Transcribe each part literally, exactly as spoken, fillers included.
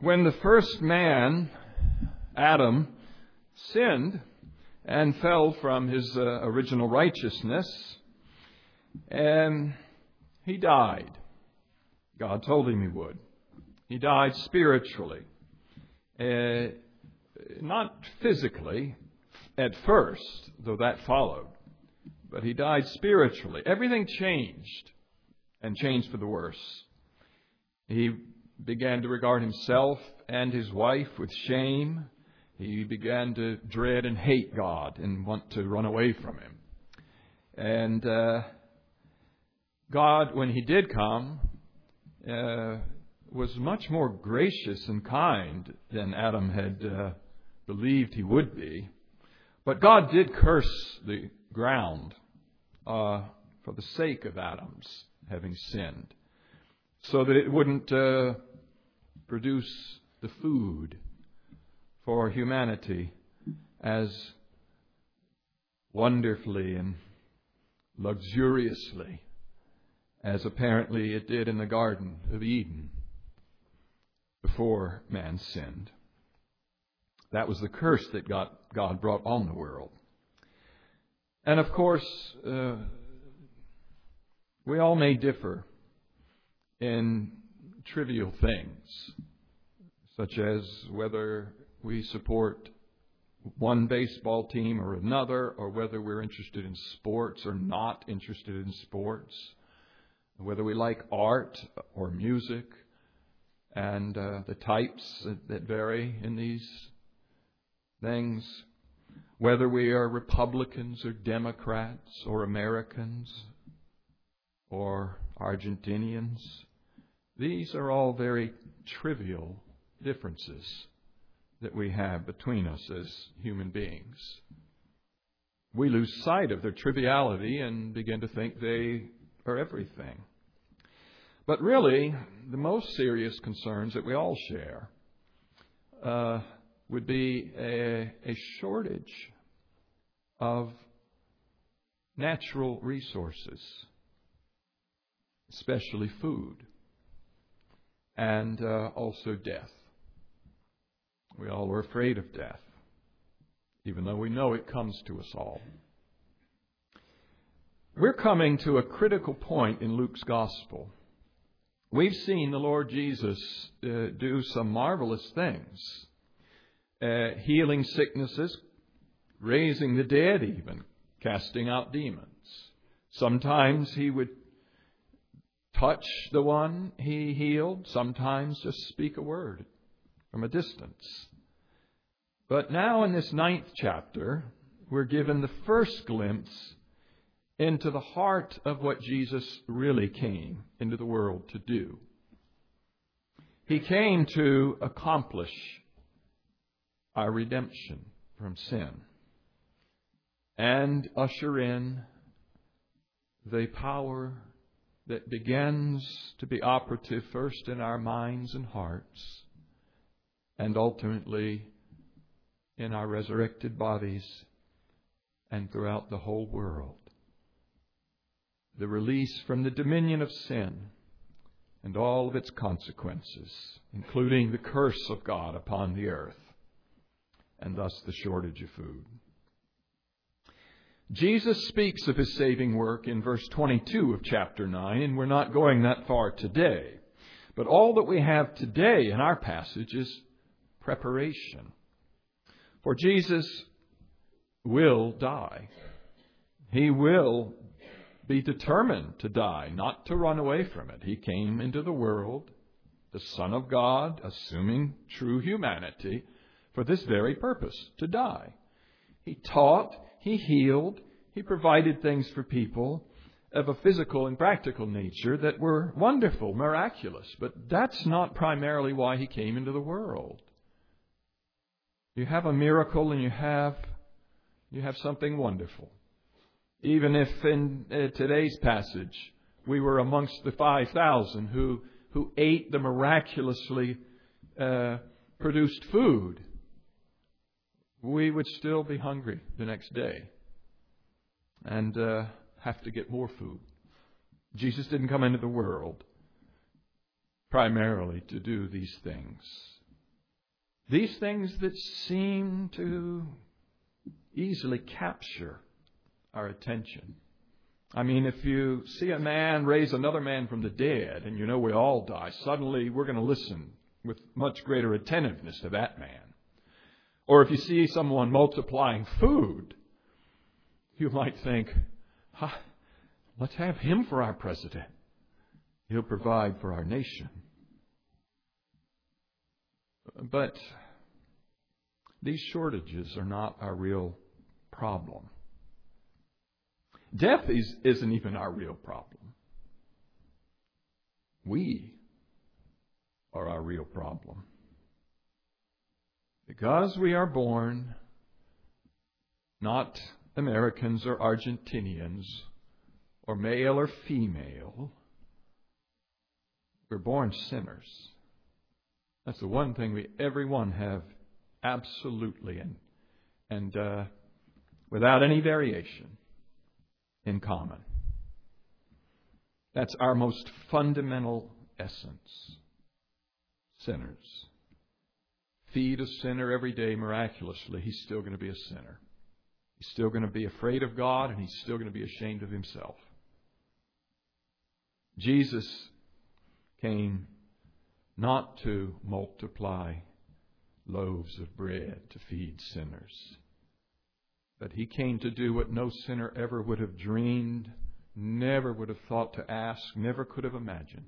when the first man, Adam, sinned and fell from his uh, original righteousness, and he died. God told him he would. He died spiritually. Uh, not physically at first, though that followed. But he died spiritually. Everything changed, and changed for the worse. He began to regard himself and his wife with shame. He began to dread and hate God and want to run away from Him. And uh, God, when He did come, uh, was much more gracious and kind than Adam had uh, believed He would be. But God did curse the ground uh, for the sake of Adam's having sinned, so that it wouldn't uh, produce the food for humanity as wonderfully and luxuriously as apparently it did in the Garden of Eden before man sinned. That was the curse that God, God brought on the world. And of course, uh, we all may differ in trivial things, such as whether we support one baseball team or another, or whether we're interested in sports or not interested in sports, whether we like art or music, and uh, the types that, that vary in these things, whether we are Republicans or Democrats or Americans or Argentinians. These are all very trivial differences that we have between us as human beings. We lose sight of their triviality and begin to think they are everything. But really, the most serious concerns that we all share uh, would be a, a shortage of natural resources, especially food, and uh, also death. We all are afraid of death, even though we know it comes to us all. We're coming to a critical point in Luke's Gospel. We've seen the Lord Jesus uh, do some marvelous things, uh, healing sicknesses, raising the dead even, casting out demons. Sometimes He would touch the one He healed, sometimes just speak a word from a distance. But now in this ninth chapter, we're given the first glimpse into the heart of what Jesus really came into the world to do. He came to accomplish our redemption from sin and usher in the power that begins to be operative first in our minds and hearts, and ultimately in our resurrected bodies and throughout the whole world. The release from the dominion of sin and all of its consequences, including the curse of God upon the earth, and thus the shortage of food. Jesus speaks of His saving work in verse twenty-two of chapter nine, and we're not going that far today. But all that we have today in our passage is preparation. For Jesus will die. He will be determined to die, not to run away from it. He came into the world, the Son of God, assuming true humanity, for this very purpose, to die. He taught, He healed, He provided things for people of a physical and practical nature that were wonderful, miraculous. But that's not primarily why He came into the world. You have a miracle and you have you have something wonderful. Even if in uh, today's passage we were amongst the five thousand who who ate the miraculously uh, produced food, we would still be hungry the next day and uh, have to get more food. Jesus didn't come into the world primarily to do these things. These things that seem to easily capture our attention. I mean, if you see a man raise another man from the dead, and you know we all die, suddenly we're going to listen with much greater attentiveness to that man. Or if you see someone multiplying food, you might think, huh, let's have him for our president. He'll provide for our nation. But these shortages are not our real problem. Death is, isn't even our real problem. We are our real problem. Because we are born not Americans or Argentinians or male or female, we're born sinners. That's the one thing we everyone have absolutely and and uh, without any variation in common. That's our most fundamental essence. Sinners. Feed a sinner every day miraculously, he's still going to be a sinner. He's still going to be afraid of God, and he's still going to be ashamed of himself. Jesus came not to multiply loaves of bread to feed sinners, but he came to do what no sinner ever would have dreamed, never would have thought to ask, never could have imagined.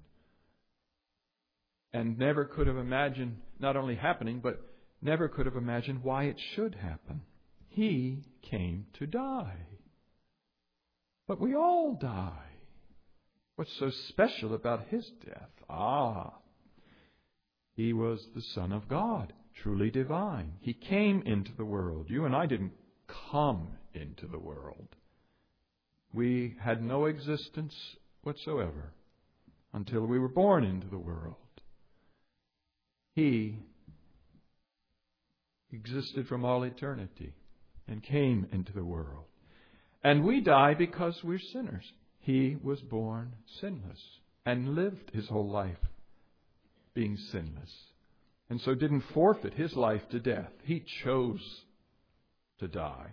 And never could have imagined not only happening, but never could have imagined why it should happen. He came to die. But we all die. What's so special about his death? Ah, he was the Son of God, truly divine. He came into the world. You and I didn't come into the world. We had no existence whatsoever until we were born into the world. He existed from all eternity and came into the world. And we die because we're sinners. He was born sinless and lived his whole life being sinless. And so didn't forfeit his life to death. He chose to die.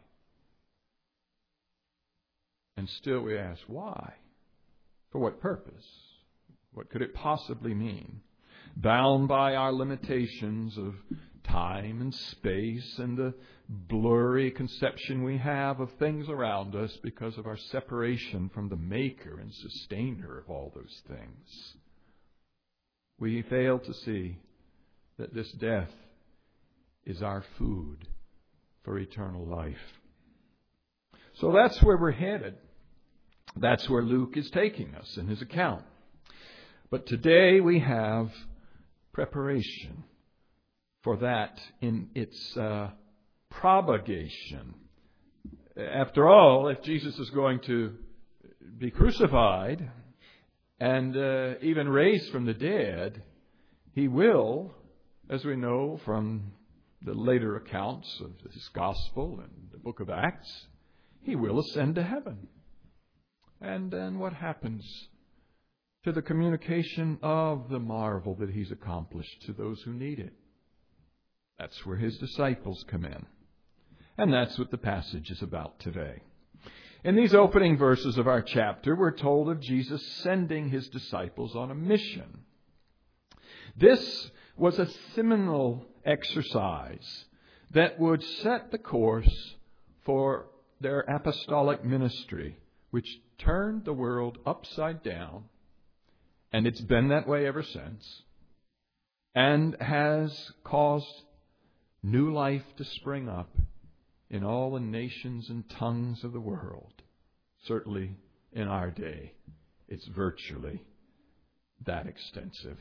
And still we ask, why? For what purpose? What could it possibly mean? Bound by our limitations of time and space and the blurry conception we have of things around us because of our separation from the maker and sustainer of all those things, we fail to see that this death is our food for eternal life. So that's where we're headed. That's where Luke is taking us in his account. But today we have preparation for that in its uh, propagation. After all, if Jesus is going to be crucified and uh, even raised from the dead, he will, as we know from the later accounts of his gospel and the book of Acts, he will ascend to heaven. And then what happens to the communication of the marvel that he's accomplished to those who need it? That's where his disciples come in. And that's what the passage is about today. In these opening verses of our chapter, we're told of Jesus sending his disciples on a mission. This was a seminal exercise that would set the course for their apostolic ministry, which turned the world upside down. And it's been that way ever since, and has caused new life to spring up in all the nations and tongues of the world. Certainly in our day, it's virtually that extensive.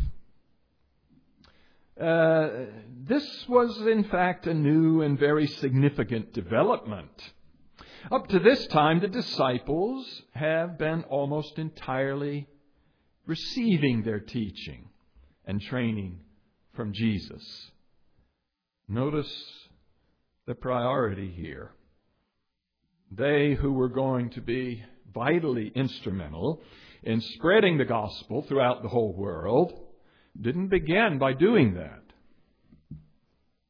Uh, this was, in fact, a new and very significant development. Up to this time, the disciples have been almost entirely receiving their teaching and training from Jesus. Notice the priority here. They who were going to be vitally instrumental in spreading the gospel throughout the whole world didn't begin by doing that.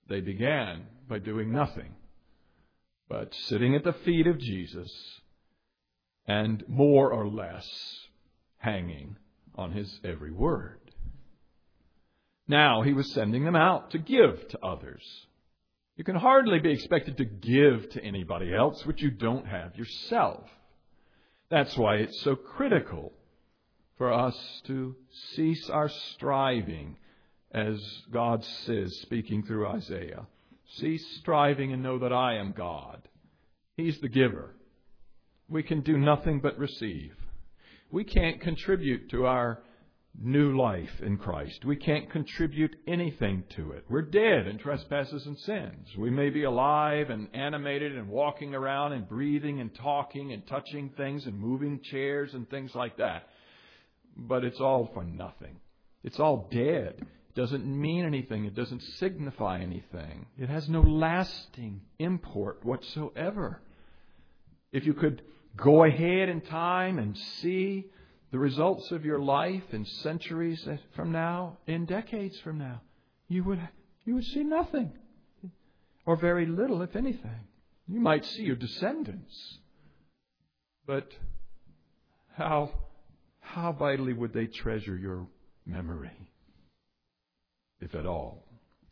They began by doing nothing but sitting at the feet of Jesus and more or less hanging on His every word. Now He was sending them out to give to others. You can hardly be expected to give to anybody else what you don't have yourself. That's why it's so critical for us to cease our striving, as God says, speaking through Isaiah. Cease striving and know that I am God. He's the giver. We can do nothing but receive. We can't contribute to our new life in Christ. We can't contribute anything to it. We're dead in trespasses and sins. We may be alive and animated and walking around and breathing and talking and touching things and moving chairs and things like that. But it's all for nothing. It's all dead. It doesn't mean anything. It doesn't signify anything. It has no lasting import whatsoever. If you could go ahead in time and see the results of your life in centuries from now, in decades from now, you would you would see nothing, or very little, if anything. You might see your descendants, but how how vitally would they treasure your memory, if at all?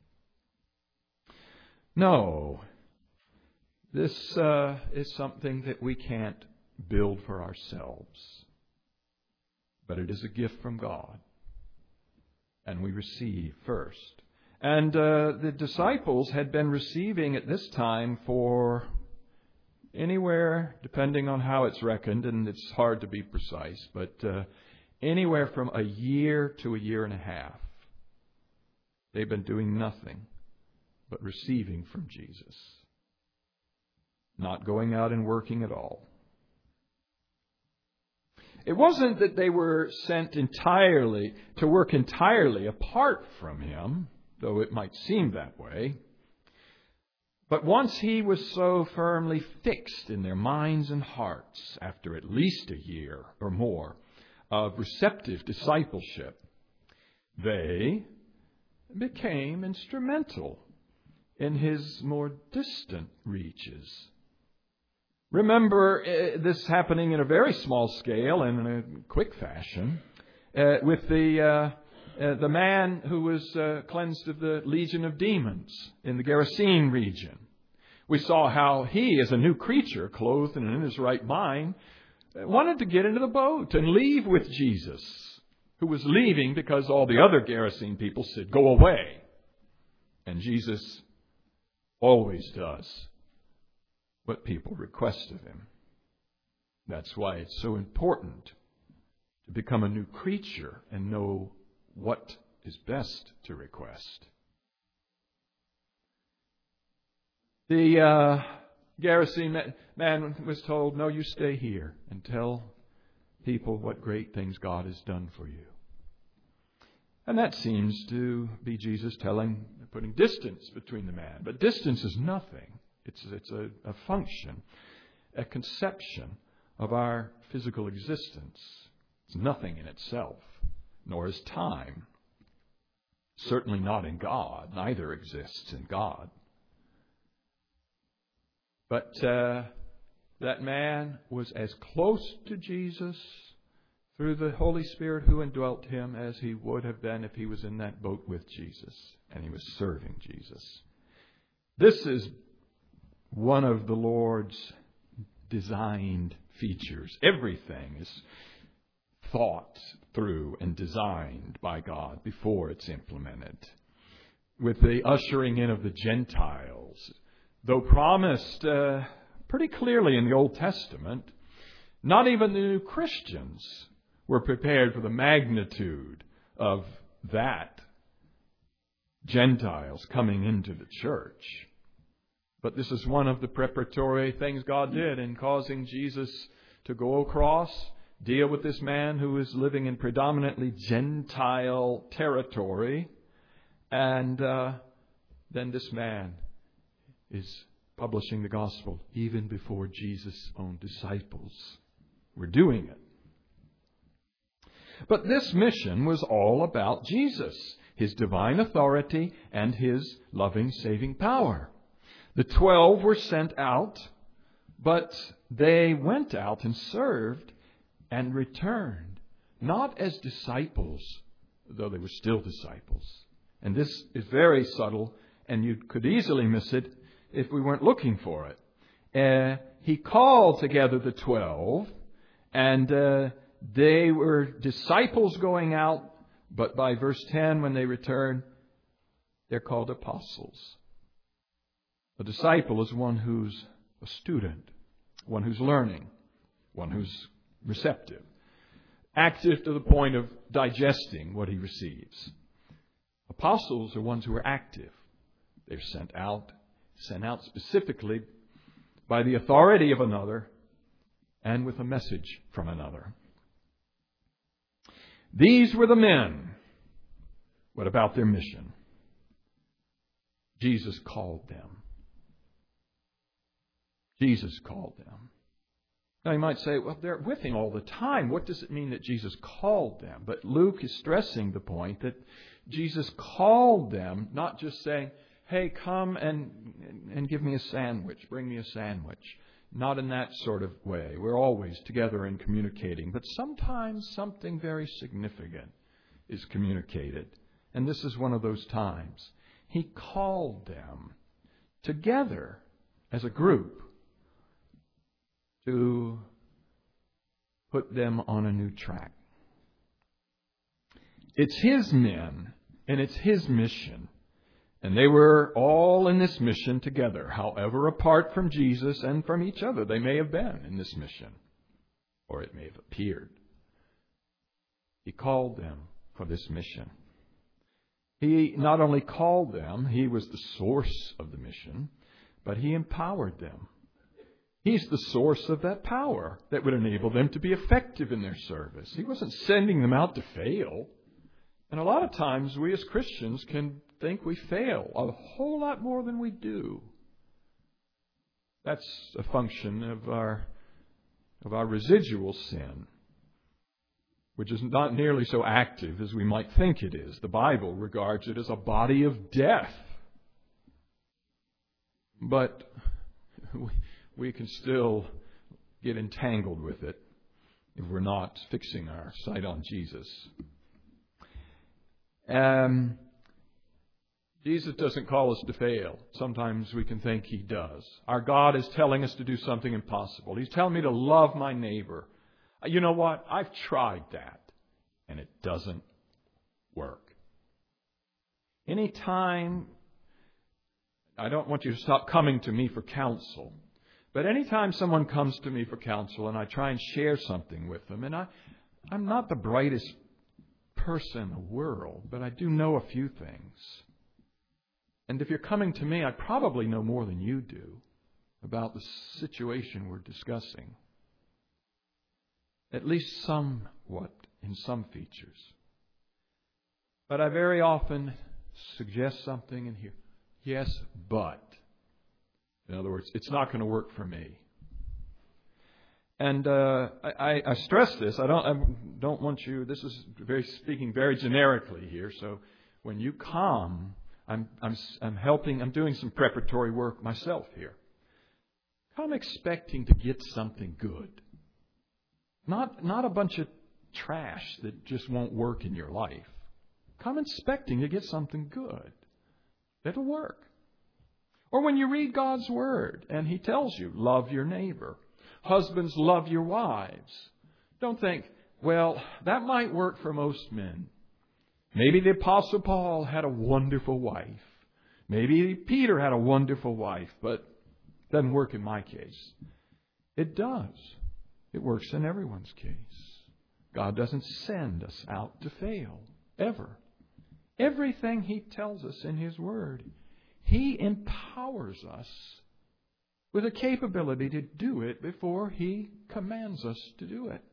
No, this uh, is something that we can't build for ourselves. But it is a gift from God. And we receive first. And uh, the disciples had been receiving at this time for anywhere, depending on how it's reckoned, and it's hard to be precise, but uh, anywhere from a year to a year and a half. They've been doing nothing but receiving from Jesus. Not going out and working at all. It wasn't that they were sent entirely to work entirely apart from Him, though it might seem that way. But once He was so firmly fixed in their minds and hearts, after at least a year or more of receptive discipleship, they became instrumental in His more distant reaches. Remember uh, this happening in a very small scale and in a quick fashion uh, with the uh, uh, the man who was uh, cleansed of the legion of demons in the Gerasene region. We saw how he, as a new creature, clothed and in his right mind, wanted to get into the boat and leave with Jesus, who was leaving because all the other Gerasene people said, "Go away." And Jesus always does what people request of Him. That's why it's so important to become a new creature and know what is best to request. The uh, Gerasene man was told, "No, you stay here and tell people what great things God has done for you." And that seems to be Jesus telling, putting distance between the man. But distance is nothing. It's, it's a, a function, a conception of our physical existence. It's nothing in itself, nor is time. Certainly not in God. Neither exists in God. But uh, that man was as close to Jesus through the Holy Spirit who indwelt him as he would have been if he was in that boat with Jesus and he was serving Jesus. This is one of the Lord's designed features. Everything is thought through and designed by God before it's implemented. With the ushering in of the Gentiles, though promised uh, pretty clearly in the Old Testament, not even the new Christians were prepared for the magnitude of that Gentiles coming into the church. But this is one of the preparatory things God did in causing Jesus to go across, deal with this man who is living in predominantly Gentile territory. And uh, then this man is publishing the gospel even before Jesus' own disciples were doing it. But this mission was all about Jesus. His divine authority and His loving, saving power. The twelve were sent out, but they went out and served and returned, not as disciples, though they were still disciples. And this is very subtle, and you could easily miss it if we weren't looking for it. Uh, he called together the twelve, and uh, they were disciples going out, but by verse ten, when they return, they're called apostles. A disciple is one who's a student, one who's learning, one who's receptive, active to the point of digesting what he receives. Apostles are ones who are active. They're sent out, sent out specifically by the authority of another and with a message from another. These were the men. What about their mission? Jesus called them. Jesus called them. Now you might say, well, they're with Him all the time. What does it mean that Jesus called them? But Luke is stressing the point that Jesus called them, not just saying, hey, come and and give me a sandwich, bring me a sandwich. Not in that sort of way. We're always together and communicating. But sometimes something very significant is communicated. And this is one of those times. He called them together as a group to put them on a new track. It's His men, and it's His mission. And they were all in this mission together, however apart from Jesus and from each other they may have been in this mission, or it may have appeared. He called them for this mission. He not only called them, He was the source of the mission, but He empowered them. He's the source of that power that would enable them to be effective in their service. He wasn't sending them out to fail. And a lot of times we as Christians can think we fail a whole lot more than we do. That's a function of our of our residual sin, which is not nearly so active as we might think it is. The Bible regards it as a body of death. But we, we can still get entangled with it if we're not fixing our sight on Jesus. Um, Jesus doesn't call us to fail. Sometimes we can think He does. Our God is telling us to do something impossible. He's telling me to love my neighbor. You know what? I've tried that, and it doesn't work. Anytime, I don't want you to stop coming to me for counsel, but anytime someone comes to me for counsel and I try and share something with them, and I, I'm not the brightest person in the world, but I do know a few things. And if you're coming to me, I probably know more than you do about the situation we're discussing. At least somewhat in some features. But I very often suggest something and hear, yes, but. In other words, it's not going to work for me. And uh, I, I stress this. I don't, I don't want you. This is very speaking very generically here. So when you come, I'm, I'm, I'm helping. I'm doing some preparatory work myself here. Come expecting to get something good, not not a bunch of trash that just won't work in your life. Come expecting to get something good that'll work. Or when you read God's Word and He tells you, love your neighbor. Husbands, love your wives. Don't think, well, that might work for most men. Maybe the Apostle Paul had a wonderful wife. Maybe Peter had a wonderful wife, but it doesn't work in my case. It does. It works in everyone's case. God doesn't send us out to fail, ever. Everything He tells us in His Word, He empowers us with a capability to do it before He commands us to do it.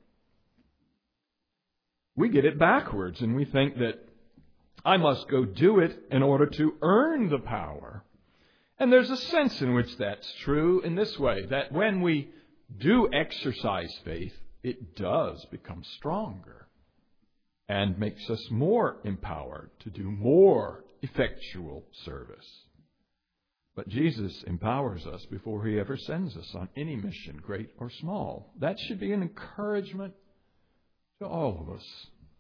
We get it backwards and we think that I must go do it in order to earn the power. And there's a sense in which that's true in this way, that when we do exercise faith, it does become stronger. and makes us more empowered to do more effectual service. But Jesus empowers us before He ever sends us on any mission, great or small. That should be an encouragement to all of us.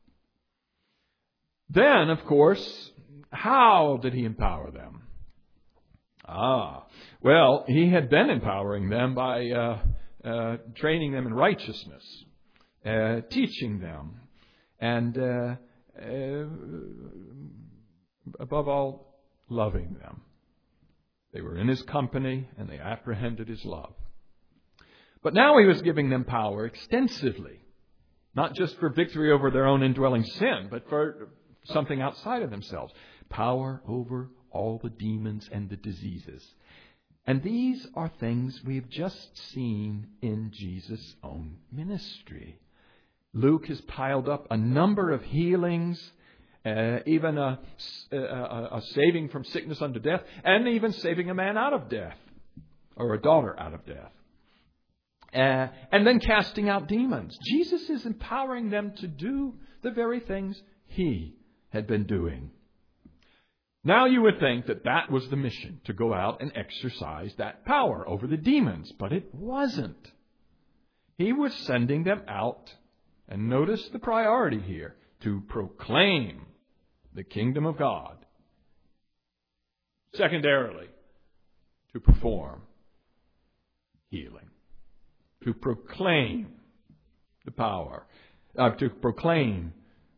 Then, of course, how did He empower them? Ah, well, He had been empowering them by uh, uh, training them in righteousness, uh, teaching them, and uh, uh, above all, loving them. They were in His company, and they apprehended His love. But now He was giving them power extensively, not just for victory over their own indwelling sin, but for something outside of themselves. Power over all the demons and the diseases. And these are things we've just seen in Jesus' own ministry. Luke has piled up a number of healings, uh, even a, a, a saving from sickness unto death, and even saving a man out of death, or a daughter out of death. Uh, and then casting out demons. Jesus is empowering them to do the very things He had been doing. Now you would think that that was the mission, to go out and exercise that power over the demons. But it wasn't. He was sending them out, and notice the priority here, to proclaim the kingdom of God. Secondarily, to perform healing. To proclaim the power. Uh, to proclaim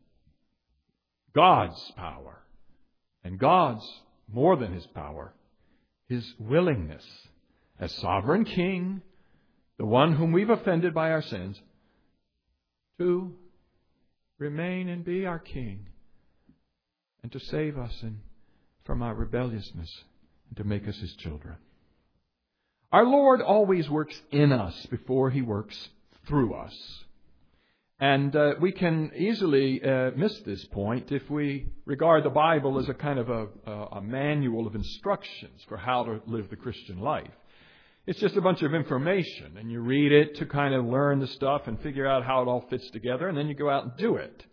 God's power. And God's, more than His power, His willingness as sovereign King, the one whom we've offended by our sins, to remain and be our King, and to save us and from our rebelliousness, and to make us His children. Our Lord always works in us before He works through us. And uh, we can easily uh, miss this point if we regard the Bible as a kind of a, a, a manual of instructions for how to live the Christian life. It's just a bunch of information, and you read it to kind of learn the stuff and figure out how it all fits together, and then you go out and do it.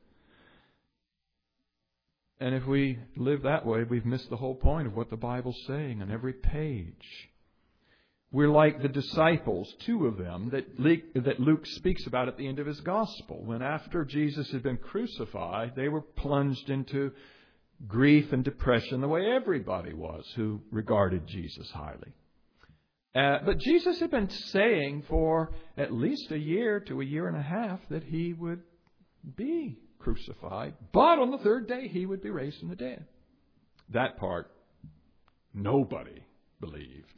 And if we live that way, we've missed the whole point of what the Bible's saying on every page. We're like the disciples, two of them, that Luke speaks about at the end of his gospel. When after Jesus had been crucified, they were plunged into grief and depression the way everybody was who regarded Jesus highly. Uh, but Jesus had been saying for at least a year to a year and a half that He would be crucified, but on the third day He would be raised from the dead. That part, nobody believed.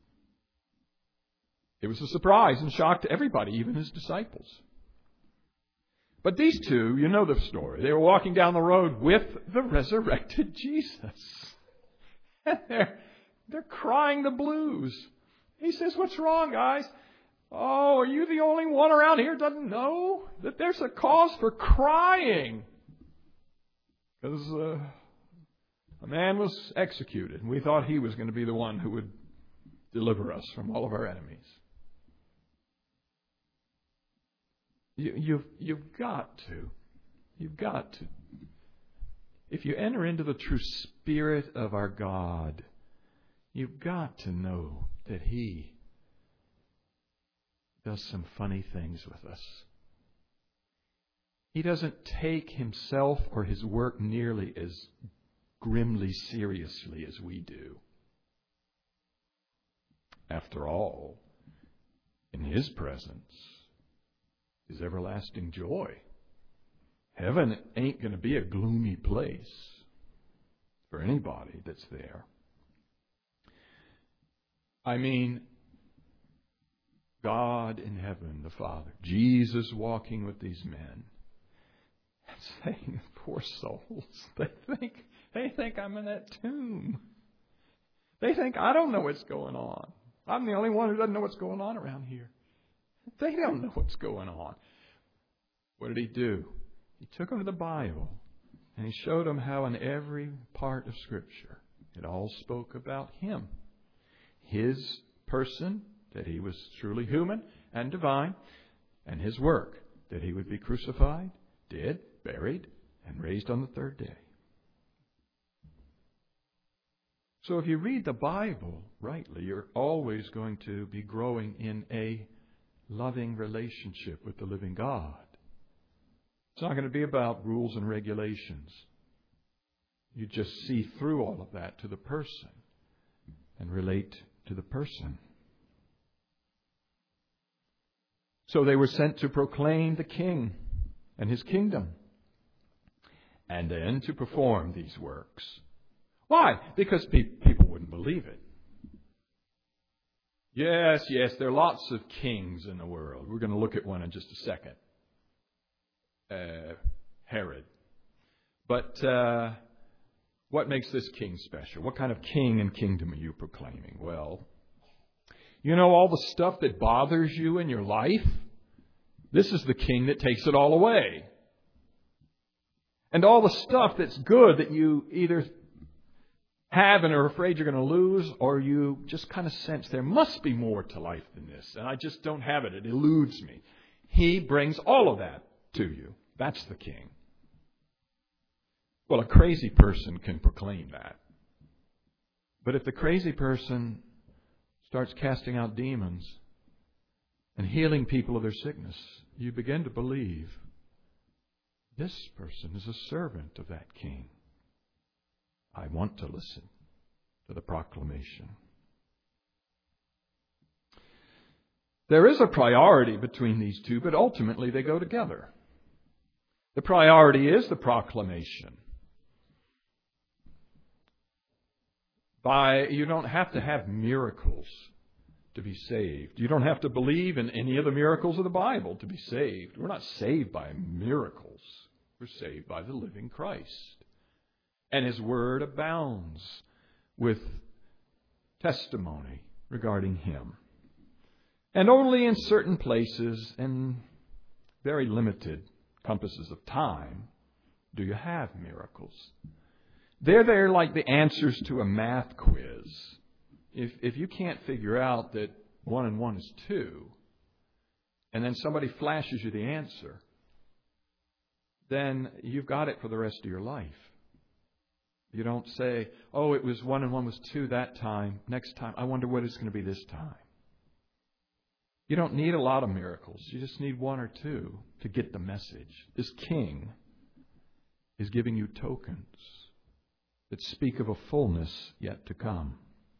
It was a surprise and shock to everybody, even His disciples. But these two, you know the story. They were walking down the road with the resurrected Jesus. And they're, they're crying the blues. He says, "What's wrong, guys? Oh, are you the only one around here who doesn't know that there's a cause for crying? Because uh, a man was executed, and we thought he was going to be the one who would deliver us from all of our enemies." You, you've, you've got to. You've got to. If you enter into the true spirit of our God, you've got to know that He does some funny things with us. He doesn't take Himself or His work nearly as grimly seriously as we do. After all, in His presence is everlasting joy. Heaven ain't going to be a gloomy place for anybody that's there. I mean, God in heaven, the Father, Jesus walking with these men, and saying, "Poor souls, they think they think I'm in that tomb. They think I don't know what's going on. I'm the only one who doesn't know what's going on around here. They don't know what's going on." What did He do? He took them to the Bible, and He showed them how in every part of Scripture it all spoke about Him. His person, that He was truly human and divine, and His work, that He would be crucified, dead, buried, and raised on the third day. So if you read the Bible rightly, you're always going to be growing in a loving relationship with the living God. It's not going to be about rules and regulations. You just see through all of that to the person and relate to the person. So they were sent to proclaim the King and His kingdom, and then to perform these works. Why? Because pe- people wouldn't believe it. Yes, yes, there are lots of kings in the world. We're going to look at one in just a second. Uh, Herod. But uh, what makes this king special? What kind of king and kingdom are you proclaiming? Well, you know all the stuff that bothers you in your life? This is the king that takes it all away. And all the stuff that's good that you either have and are afraid you're going to lose, or you just kind of sense there must be more to life than this, and I just don't have it. It eludes me. He brings all of that to you. That's the king. Well, a crazy person can proclaim that. But if the crazy person starts casting out demons and healing people of their sickness, you begin to believe this person is a servant of that king. I want to listen to the proclamation. There is a priority between these two, but ultimately they go together. The priority is the proclamation. By, you don't have to have miracles to be saved. You don't have to believe in any of the miracles of the Bible to be saved. We're not saved by miracles. We're saved by the living Christ. And His Word abounds with testimony regarding Him. And only in certain places and very limited compasses of time do you have miracles. They're there like the answers to a math quiz. If if you can't figure out that one and one is two, and then somebody flashes you the answer, then you've got it for the rest of your life. You don't say, oh, it was one and one was two that time. Next time, I wonder what it's going to be this time. You don't need a lot of miracles. You just need one or two to get the message. This king is giving you tokens that speak of a fullness yet to come.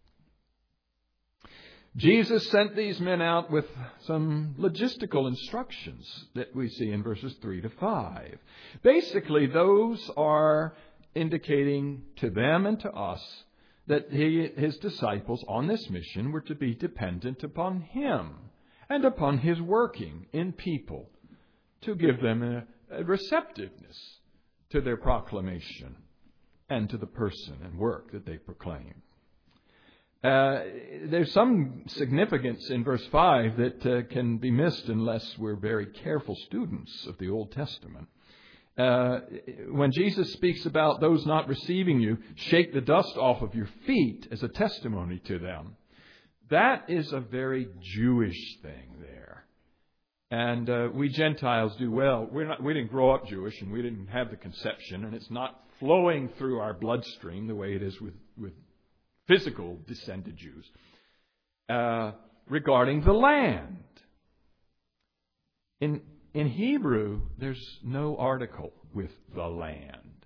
Jesus sent these men out with some logistical instructions that we see in verses three to five. Basically, those are indicating to them and to us that he, his disciples on this mission were to be dependent upon Him and upon His working in people to give them a, a receptiveness to their proclamation and to the person and work that they proclaim. Uh, there's some significance in verse five that uh, can be missed unless we're very careful students of the Old Testament. Uh, when Jesus speaks about those not receiving you, shake the dust off of your feet as a testimony to them. That is a very Jewish thing there. And uh, we Gentiles do well. We're not, we didn't grow up Jewish and we didn't have the conception, and it's not flowing through our bloodstream the way it is with, with physical descended Jews. Uh, regarding the land. In In Hebrew, there's no article with the land.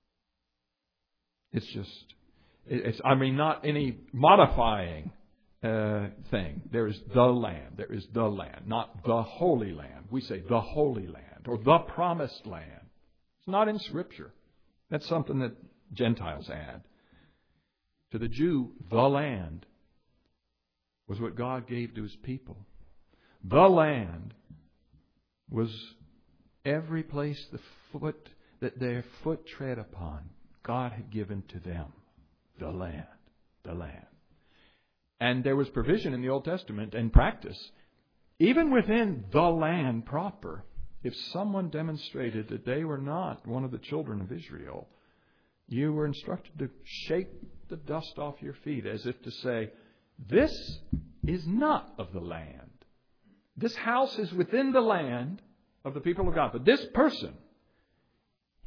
It's just, it's, I mean, not any modifying uh, thing. There is the land. There is the land, not the Holy Land. We say the Holy Land or the Promised Land. It's not in Scripture. That's something that Gentiles add. To the Jew, the land was what God gave to His people. The land was every place the foot that their foot tread upon, God had given to them. The land. The land. And there was provision in the Old Testament and practice. Even within the land proper, if someone demonstrated that they were not one of the children of Israel, you were instructed to shake the dust off your feet as if to say, this is not of the land. This house is within the land of the people of God. But this person,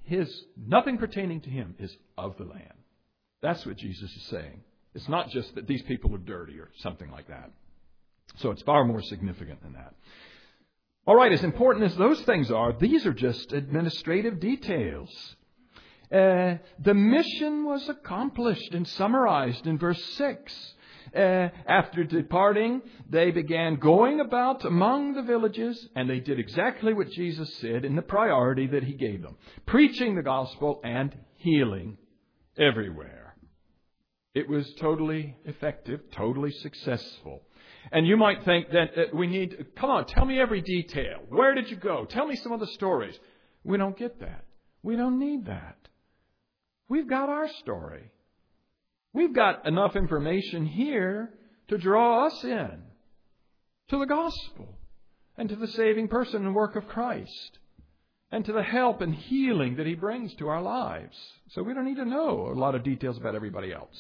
his, nothing pertaining to him is of the land. That's what Jesus is saying. It's not just that these people are dirty or something like that. So it's far more significant than that. All right, as important as those things are, these are just administrative details. Uh, the mission was accomplished and summarized in verse six. Uh, after departing, they began going about among the villages, and they did exactly what Jesus said in the priority that he gave them, preaching the gospel and healing everywhere. It was totally effective, totally successful. And you might think that uh, we need, come on, tell me every detail. Where did you go? Tell me some of the stories. We don't get that. We don't need that. We've got our story. We've got enough information here to draw us in to the gospel and to the saving person and work of Christ and to the help and healing that he brings to our lives. So we don't need to know a lot of details about everybody else.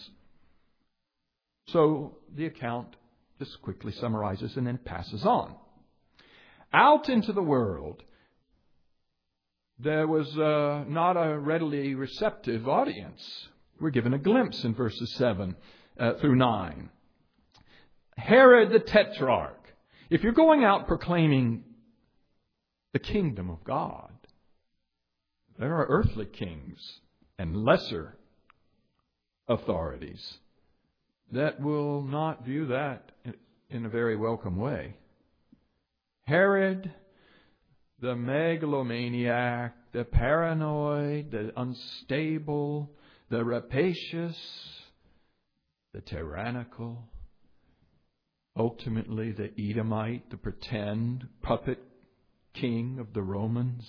So the account just quickly summarizes and then passes on. Out into the world, there was uh, not a readily receptive audience. We're given a glimpse in verses seven uh, through nine. Herod the Tetrarch. If you're going out proclaiming the kingdom of God, there are earthly kings and lesser authorities that will not view that in a very welcome way. Herod, the megalomaniac, the paranoid, the unstable, the rapacious, the tyrannical, ultimately the Edomite, the pretend puppet king of the Romans.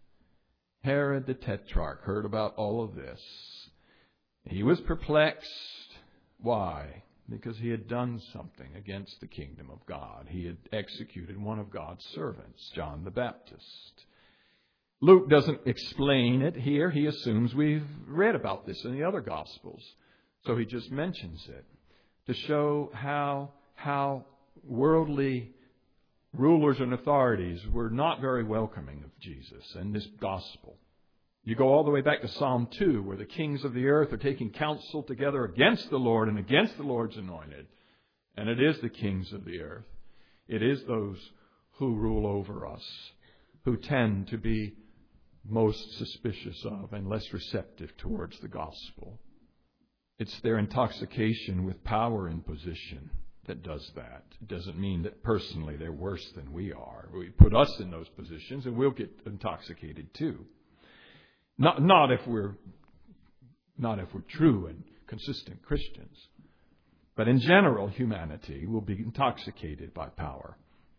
Herod the Tetrarch heard about all of this. He was perplexed. Why? Because he had done something against the kingdom of God. He had executed one of God's servants, John the Baptist. Luke doesn't explain it here. He assumes we've read about this in the other Gospels. So he just mentions it to show how, how worldly rulers and authorities were not very welcoming of Jesus and this gospel. You go all the way back to Psalm two, where the kings of the earth are taking counsel together against the Lord and against the Lord's anointed. And it is the kings of the earth. It is those who rule over us, who tend to be most suspicious of and less receptive towards the gospel. It's their intoxication with power and position that does that. It doesn't mean that personally they're worse than we are. We put us in those positions and we'll get intoxicated too. Not, not if we're not if we're true and consistent Christians. But in general, humanity will be intoxicated by power.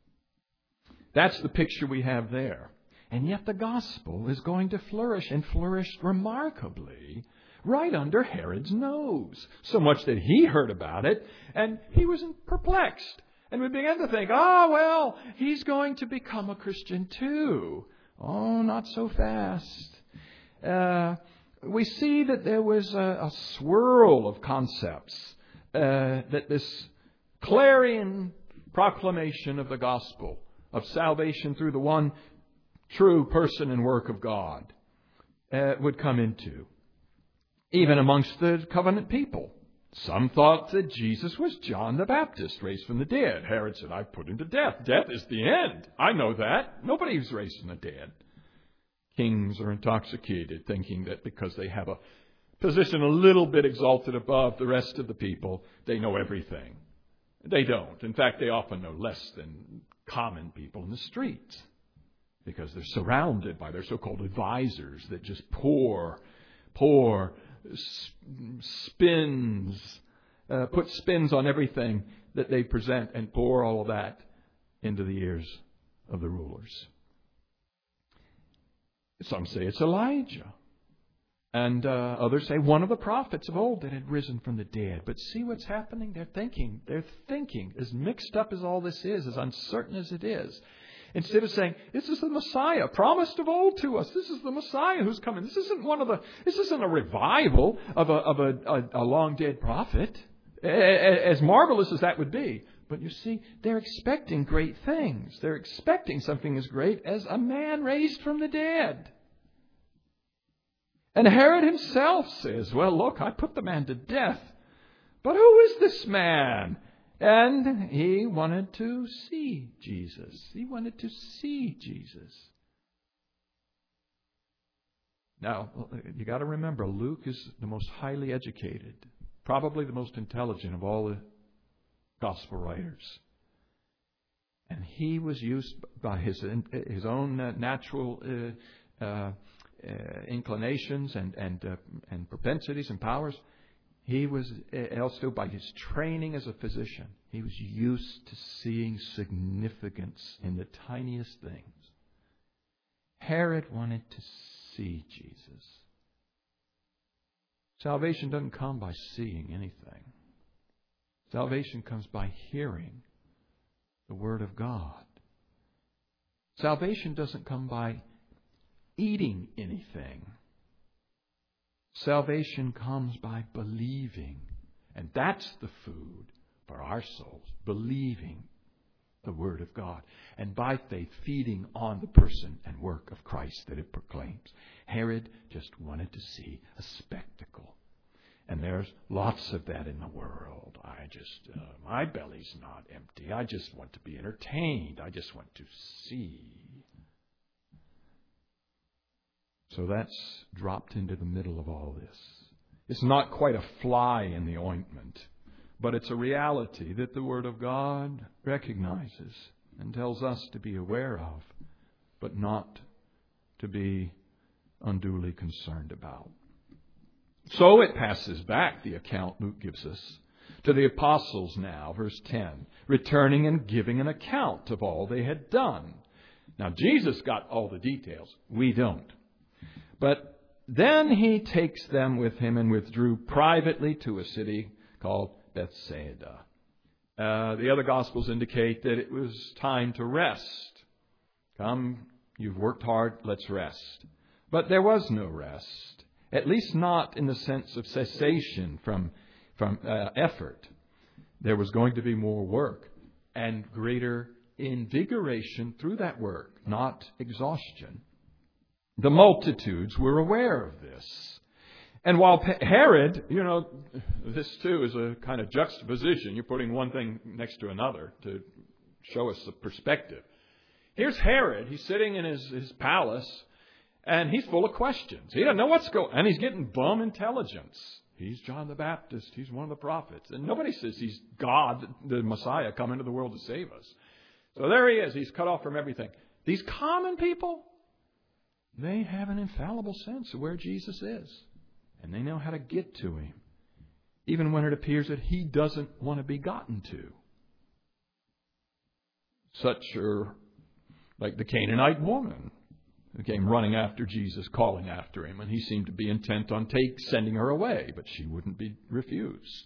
That's the picture we have there. And yet the gospel is going to flourish, and flourished remarkably right under Herod's nose. So much that he heard about it, and he was perplexed. And we began to think, oh, well, he's going to become a Christian too. Oh, not so fast. Uh, we see that there was a, a swirl of concepts, uh, that this clarion proclamation of the gospel, of salvation through the one true person and work of God, uh, would come into. Even amongst the covenant people. Some thought that Jesus was John the Baptist, raised from the dead. Herod said, I put him to death. Death is the end. I know that. Nobody's raised from the dead. Kings are intoxicated, thinking that because they have a position a little bit exalted above the rest of the people, they know everything. They don't. In fact, they often know less than common people in the streets, because they're surrounded by their so-called advisors that just pour, pour spins, uh, put spins on everything that they present and pour all of that into the ears of the rulers. Some say it's Elijah. And uh, others say one of the prophets of old that had risen from the dead. But see what's happening? They're thinking. They're thinking. As mixed up as all this is, as uncertain as it is. Instead of saying, this is the Messiah, promised of old to us. This is the Messiah who's coming. This isn't one of the, this isn't a revival of a, of a, a, a long dead prophet, as marvelous as that would be. But you see, they're expecting great things. They're expecting something as great as a man raised from the dead. And Herod himself says, well, look, I put the man to death. But who is this man? And he wanted to see Jesus. He wanted to see Jesus. Now, you got to remember, Luke is the most highly educated, probably the most intelligent of all the gospel writers. And he was used by his his own natural uh, uh, uh, inclinations and and uh, and propensities and powers. He was also, by his training as a physician, he was used to seeing significance in the tiniest things. Herod wanted to see Jesus. Salvation doesn't come by seeing anything. Salvation comes by hearing the Word of God. Salvation doesn't come by eating anything. Salvation comes by believing. And that's the food for our souls. Believing the Word of God. And by faith, feeding on the person and work of Christ that it proclaims. Herod just wanted to see a spectacle. And there's lots of that in the world. I just, uh, my belly's not empty. I just want to be entertained. I just want to see. So that's dropped into the middle of all this. It's not quite a fly in the ointment, but it's a reality that the Word of God recognizes and tells us to be aware of, but not to be unduly concerned about. So it passes back, the account Luke gives us, to the apostles now, verse ten, returning and giving an account of all they had done. Now, Jesus got all the details. We don't. But then he takes them with him and withdrew privately to a city called Bethsaida. Uh, the other Gospels indicate that it was time to rest. Come, you've worked hard, let's rest. But there was no rest, at least not in the sense of cessation from, from uh, effort. There was going to be more work and greater invigoration through that work, not exhaustion. The multitudes were aware of this. And while Herod, you know, this too is a kind of juxtaposition. You're putting one thing next to another to show us the perspective. Here's Herod. He's sitting in his, his palace, and he's full of questions. He doesn't know what's going on. And he's getting bum intelligence. He's John the Baptist. He's one of the prophets. And nobody says he's God, the Messiah, come into the world to save us. So there he is. He's cut off from everything. These common people, they have an infallible sense of where Jesus is. And they know how to get to Him. Even when it appears that He doesn't want to be gotten to. Such are like the Canaanite woman who came running after Jesus, calling after Him. And He seemed to be intent on take, sending her away. But she wouldn't be refused.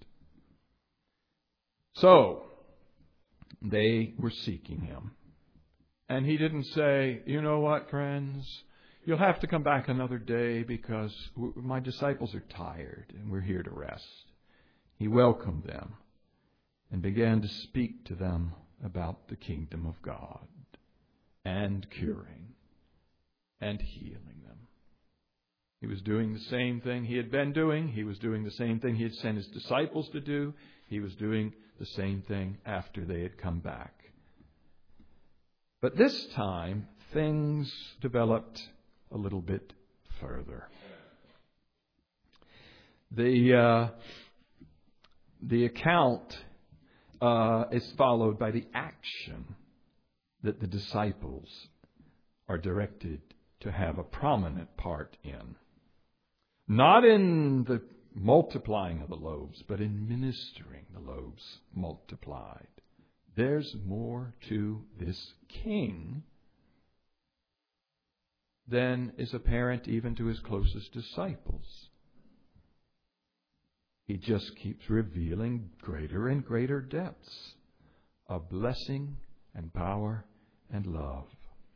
So, they were seeking Him. And He didn't say, you know what, friends? You'll have to come back another day because my disciples are tired and we're here to rest. He welcomed them and began to speak to them about the kingdom of God and curing and healing them. He was doing the same thing He had been doing. He was doing the same thing He had sent His disciples to do. He was doing the same thing after they had come back. But this time, things developed a little bit further. The uh, the account uh, is followed by the action that the disciples are directed to have a prominent part in. Not in the multiplying of the loaves, but in ministering the loaves multiplied. There's more to this king than is apparent even to His closest disciples. He just keeps revealing greater and greater depths of blessing and power and love.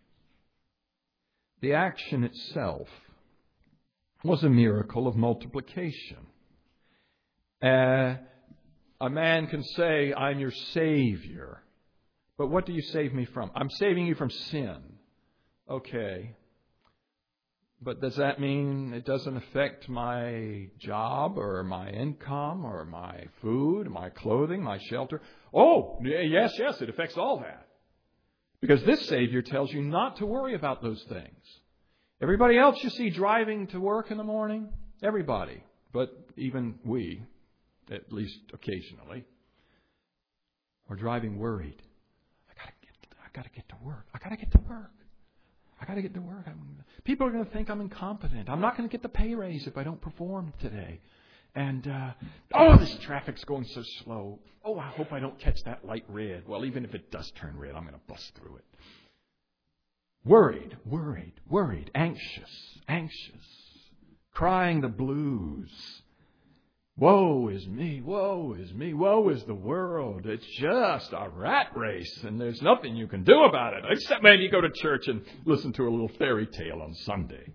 The action itself was a miracle of multiplication. Uh, a man can say, I'm your Savior. But what do you save me from? I'm saving you from sin. Okay. But does that mean it doesn't affect my job or my income or my food, my clothing, my shelter? Oh, yes, yes, it affects all that. Because this Savior tells you not to worry about those things. Everybody else you see driving to work in the morning, everybody, but even we, at least occasionally, are driving worried. I gotta get, I gotta get to work. I gotta get to work. I got to get to work. I'm, people are going to think I'm incompetent. I'm not going to get the pay raise if I don't perform today. And, uh, oh, this traffic's going so slow. Oh, I hope I don't catch that light red. Well, even if it does turn red, I'm going to bust through it. Worried, worried, worried, anxious, anxious, crying the blues. Woe is me, woe is me, woe is the world. It's just a rat race, and there's nothing you can do about it, except maybe go to church and listen to a little fairy tale on Sunday.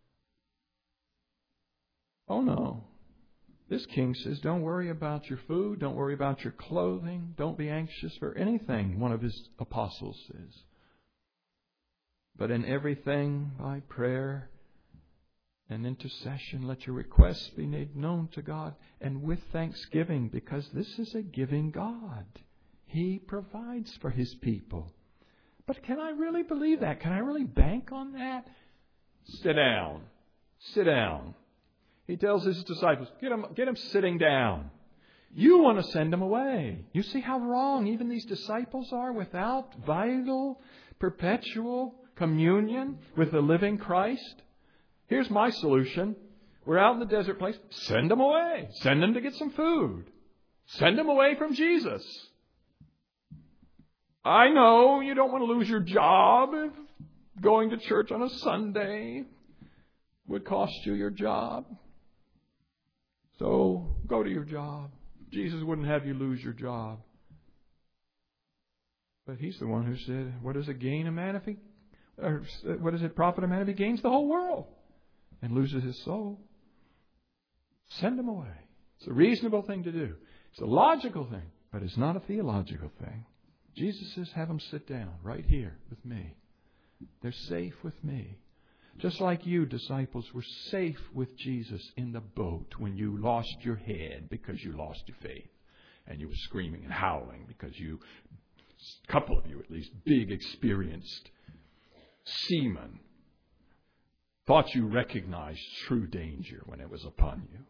Oh, no. This king says, don't worry about your food, don't worry about your clothing, don't be anxious for anything, one of his apostles says. But in everything, by prayer and intercession, let your requests be made known to God, and with thanksgiving, because this is a giving God. He provides for His people. But can I really believe that? Can I really bank on that? Sit down. Sit down. He tells His disciples, get them, get them sitting down. You want to send them away. You see how wrong even these disciples are without vital, perpetual communion with the living Christ? Here's my solution. We're out in the desert place. Send them away. Send them to get some food. Send them away from Jesus. I know you don't want to lose your job if going to church on a Sunday would cost you your job. So go to your job. Jesus wouldn't have you lose your job. But He's the one who said, what does it gain a man if he, or what does it profit a man if he gains the whole world and loses his soul? Send them away. It's a reasonable thing to do. It's a logical thing, but it's not a theological thing. Jesus says, have them sit down right here with me. They're safe with me. Just like you, disciples, were safe with Jesus in the boat when you lost your head because you lost your faith. And you were screaming and howling because you, a couple of you at least, big experienced seamen, thought you recognized true danger when it was upon you.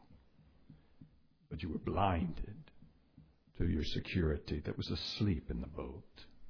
But you were blinded to your security that was asleep in the boat.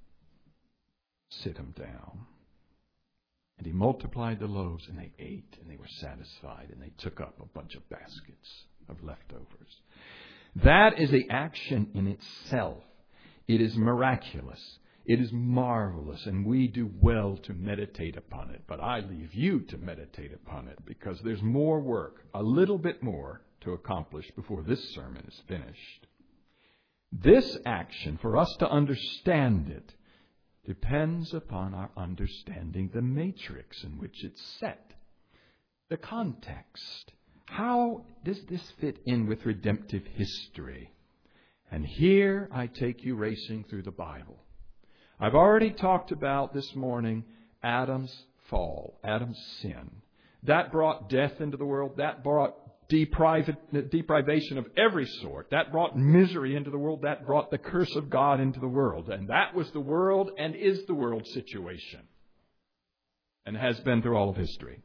Sit them down. And He multiplied the loaves, and they ate, and they were satisfied, and they took up a bunch of baskets of leftovers. That is the action in itself. It is miraculous. It is marvelous, and we do well to meditate upon it. But I leave you to meditate upon it, because there's more work, a little bit more, to accomplish before this sermon is finished. This action, for us to understand it, depends upon our understanding the matrix in which it's set, the context. How does this fit in with redemptive history? And here I take you racing through the Bible. I've already talked about this morning Adam's fall, Adam's sin. That brought death into the world. That brought depriv- deprivation of every sort. That brought misery into the world. That brought the curse of God into the world. And that was the world and is the world situation. And has been through all of history.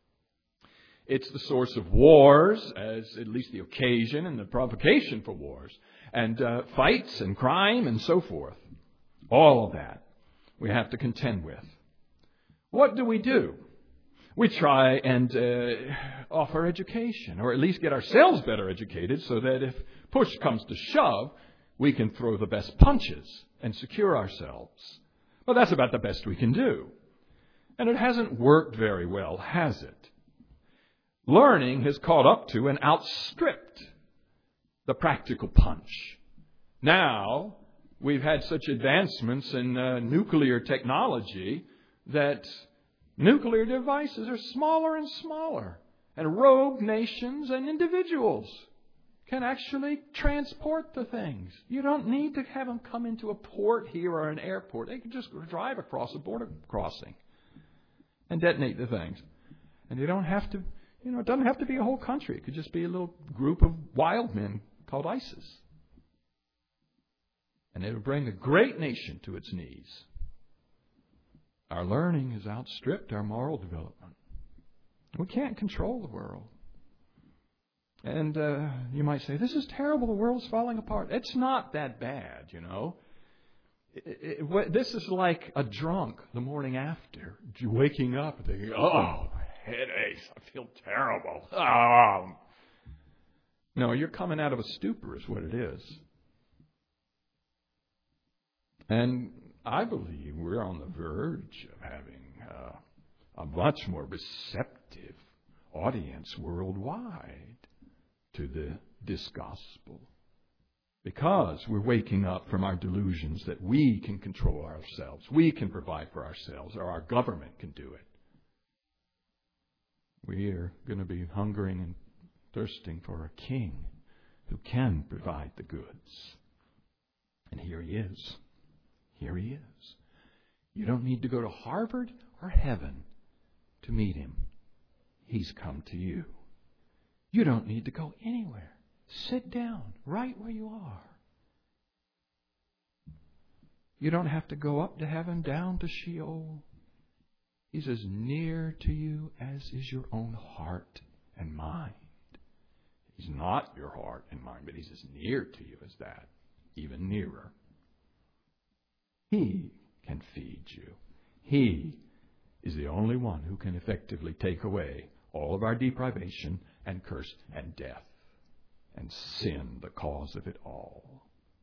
It's the source of wars, as at least the occasion and the provocation for wars. And uh, fights and crime and so forth. All of that we have to contend with. What do we do? We try and uh, offer education, or at least get ourselves better educated, so that if push comes to shove, we can throw the best punches and secure ourselves. Well, that's about the best we can do. And it hasn't worked very well, has it? Learning has caught up to and outstripped the practical punch. Now, we've had such advancements in uh, nuclear technology that nuclear devices are smaller and smaller. And rogue nations and individuals can actually transport the things. You don't need to have them come into a port here or an airport. They can just drive across a border crossing and detonate the things. And you don't have to, you know, it doesn't have to be a whole country. It could just be a little group of wild men called ISIS. And it will bring a great nation to its knees. Our learning has outstripped our moral development. We can't control the world. And uh, you might say, this is terrible, the world's falling apart. It's not that bad, you know. It, it, it, this is like a drunk the morning after, waking up and thinking, oh, headaches, I feel terrible. Oh. No, you're coming out of a stupor is what it is. And I believe we're on the verge of having uh, a much more receptive audience worldwide to the, this gospel. Because we're waking up from our delusions that we can control ourselves, we can provide for ourselves, or our government can do it. We are going to be hungering and thirsting for a king who can provide the goods. And here he is. Here he is. You don't need to go to Harvard or heaven to meet him. He's come to you. You don't need to go anywhere. Sit down right where you are. You don't have to go up to heaven, down to Sheol. He's as near to you as is your own heart and mind. He's not your heart and mind, but he's as near to you as that, even nearer. He can feed you. He is the only one who can effectively take away all of our deprivation and curse and death and sin, the cause of it all.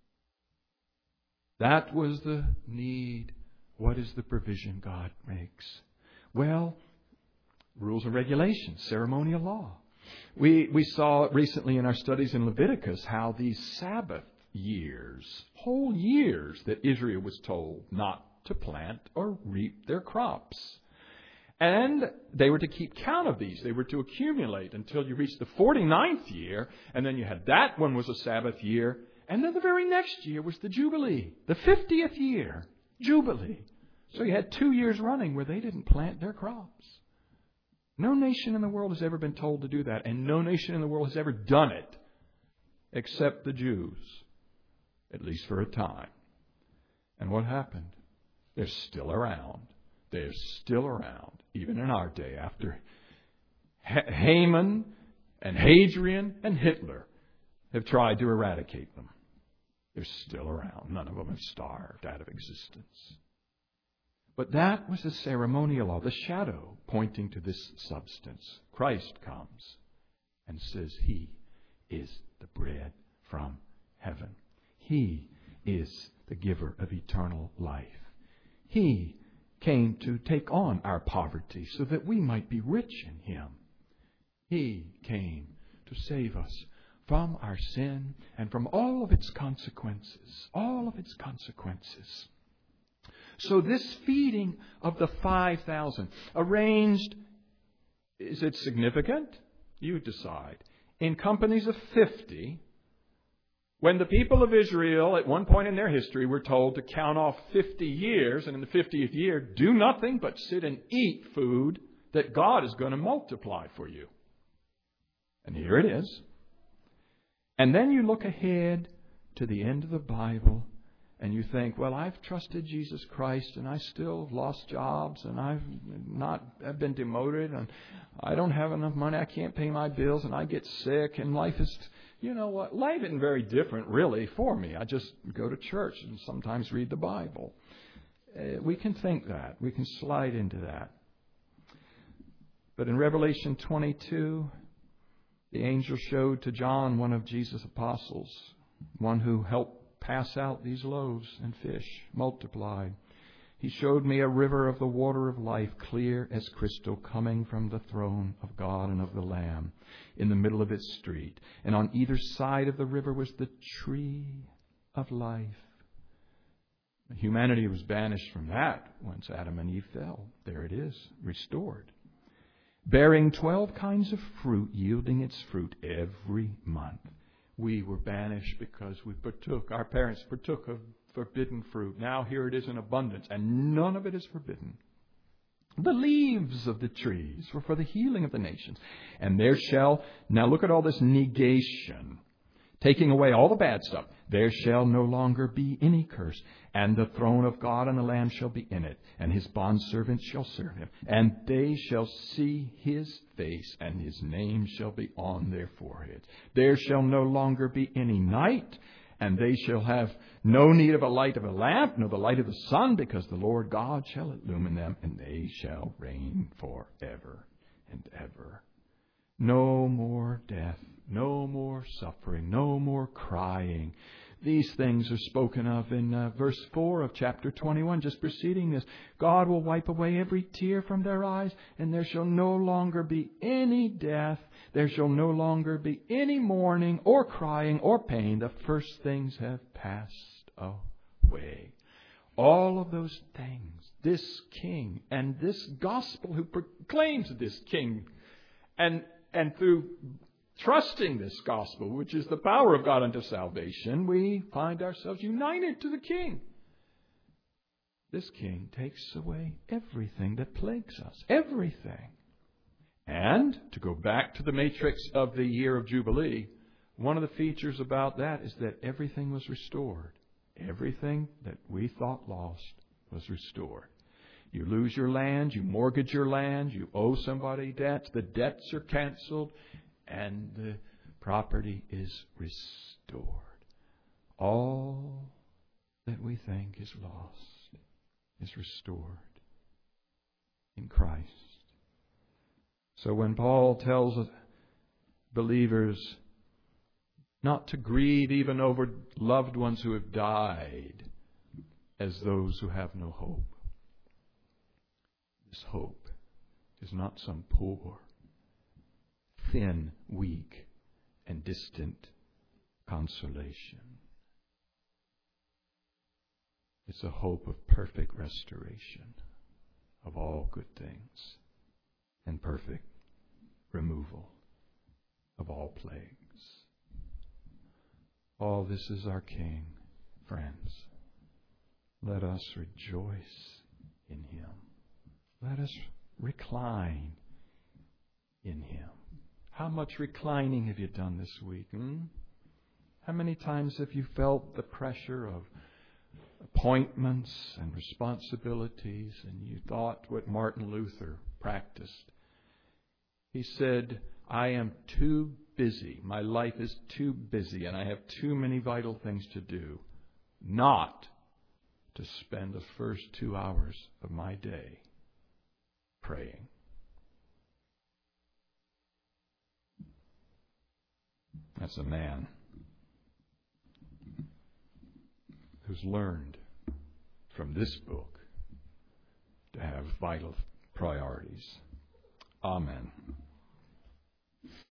That was the need. What is the provision God makes? Well, rules and regulations, ceremonial law. We we saw recently in our studies in Leviticus how these Sabbath years, whole years that Israel was told not to plant or reap their crops. And they were to keep count of these. They were to accumulate until you reached the forty-ninth year. And then you had that one was a Sabbath year. And then the very next year was the Jubilee. The fiftieth year. Jubilee. So you had two years running where they didn't plant their crops. No nation in the world has ever been told to do that. And no nation in the world has ever done it. Except the Jews. At least for a time. And what happened? They're still around. They're still around, even in our day, after Haman and Hadrian and Hitler have tried to eradicate them. They're still around. None of them have starved out of existence. But that was the ceremonial law, the shadow pointing to this substance. Christ comes and says He is the bread from heaven. He is the giver of eternal life. He came to take on our poverty so that we might be rich in Him. He came to save us from our sin and from all of its consequences. All of its consequences. So this feeding of the five thousand, arranged, is it significant? You decide. In companies of fifty, when the people of Israel, at one point in their history, were told to count off fifty years, and in the fiftieth year, do nothing but sit and eat food that God is going to multiply for you. And here it is. And then you look ahead to the end of the Bible, and you think, well, I've trusted Jesus Christ, and I still lost jobs, and I've not I've been demoted, and I don't have enough money, I can't pay my bills, and I get sick, and life is, you know what, life isn't very different, really, for me. I just go to church and sometimes read the Bible. Uh, we can think that. We can slide into that. But in Revelation twenty-two, the angel showed to John, one of Jesus' apostles, one who helped pass out these loaves and fish, multiplied. He showed me a river of the water of life, clear as crystal, coming from the throne of God and of the Lamb, in the middle of its street. And on either side of the river was the tree of life. Humanity was banished from that once Adam and Eve fell. There it is, restored. Bearing twelve kinds of fruit, yielding its fruit every month. We were banished because we partook, our parents partook of forbidden fruit. Now here it is in abundance, and none of it is forbidden. The leaves of the trees were for the healing of the nations. And there shall, now look at all this negation, taking away all the bad stuff. There shall no longer be any curse. And the throne of God and the Lamb shall be in it. And his bondservants shall serve him. And they shall see his face, and his name shall be on their foreheads. There shall no longer be any night. And they shall have no need of a light of a lamp, nor the light of the sun, because the Lord God shall illumine them, and they shall reign forever and ever. No more death, no more suffering, no more crying. These things are spoken of in uh, verse four of chapter twenty-one, just preceding this. God will wipe away every tear from their eyes, and there shall no longer be any death. There shall no longer be any mourning or crying or pain. The first things have passed away. All of those things, this King and this gospel who proclaims this King, and and through trusting this gospel, which is the power of God unto salvation, we find ourselves united to the King. This King takes away everything that plagues us. Everything. And, to go back to the matrix of the year of Jubilee, one of the features about that is that everything was restored. Everything that we thought lost was restored. You lose your land, you mortgage your land, you owe somebody debts, the debts are canceled, and the property is restored. All that we think is lost is restored in Christ. So when Paul tells believers not to grieve even over loved ones who have died as those who have no hope, this hope is not some poor, thin, weak, and distant consolation. It's a hope of perfect restoration of all good things and perfect removal of all plagues. All this is our King, friends. Let us rejoice in Him. Let us recline in Him. How much reclining have you done this week? Hmm? How many times have you felt the pressure of appointments and responsibilities, and you thought what Martin Luther practiced? He said, I am too busy. My life is too busy, and I have too many vital things to do not to spend the first two hours of my day praying. That's a man who's learned from this book to have vital priorities. Amen.